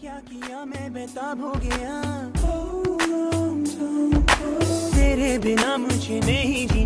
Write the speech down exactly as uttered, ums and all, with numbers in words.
क्या किया मैं बेताब हो गया, तेरे बिना मुझे नहीं जी